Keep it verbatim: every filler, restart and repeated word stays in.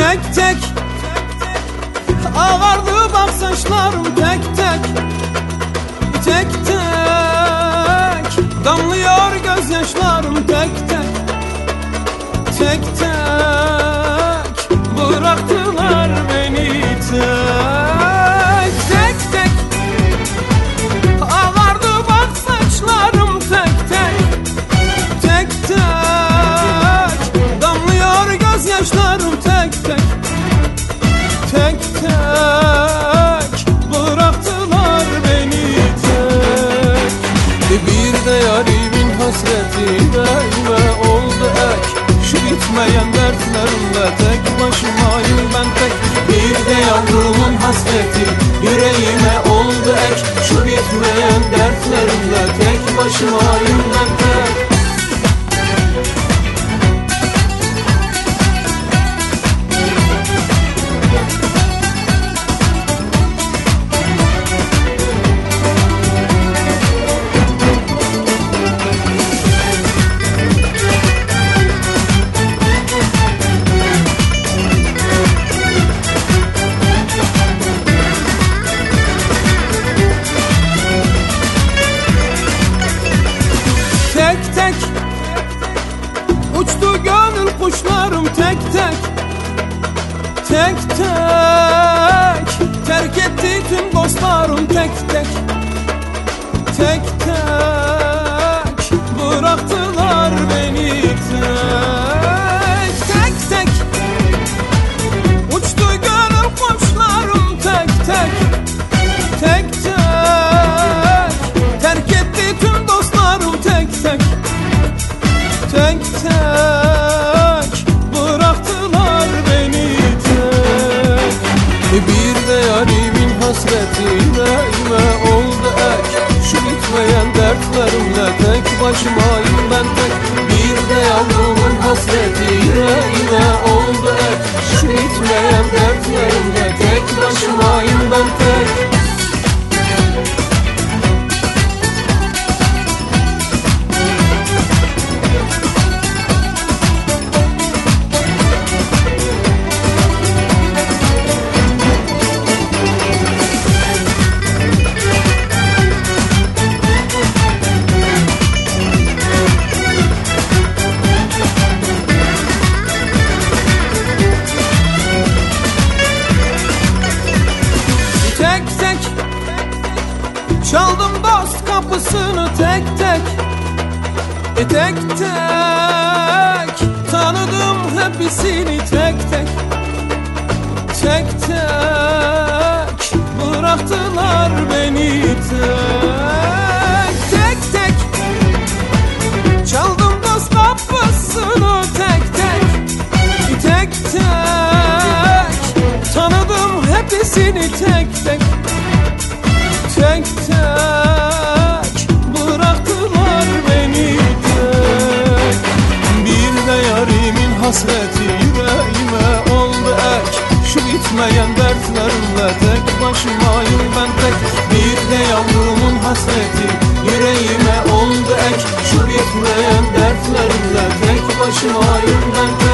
Tek tek ağardı bak saçlarım, tek tek tek tek damlıyor gözyaşlarım, tek tek tek tek bıraktılar beni, tek tek tek ağardı bak saçlarım, tek tek tek tek damlıyor gözyaşlarım, tek tek tek tek bıraktılar beni, tek. Bir de yarimin hasreti yüreğime oldu ek, şu bitmeyen dertlerimle tek başımayım ben tek. Bir de yavrumun hasreti yüreğime oldu ek, şu bitmeyen dertlerimle tek başımayım ben tek. Tek tek uçtu gönül kuşlarım, tek tek tek tek terk etti tüm dostlarım, tek tek tek tek bıraktılar beni, tek tek tek uçtu gönül kuşlarım, tek tek tek tek terk etti tüm dostlarım, tek tek tek tek bıraktılar beni, tek. Bir de yarimin hasreti yüreğime oldu ek, şu bitmeyen dertlerimle tek başımayım ben tek. Bir de yavrumun hasreti yüreğime oldu ek, şu bitmeyen dertlerimle tek başımayım ben tek. Çaldım dost kapısını, tek tek e tek tek tanıdım hepsini, tek tek tek tek bıraktılar beni, tek tek tek çaldım dost kapısını, tek tek e tek tek tanıdım hepsini, tek tek tek tek bıraktılar beni, tek. Bir de yarimin hasreti yüreğime oldu ek, şu bitmeyen dertlerimle tek başımayım ben tek. Bir de yavrumun hasreti yüreğime oldu ek, şu bitmeyen dertlerimle tek başımayım ben tek.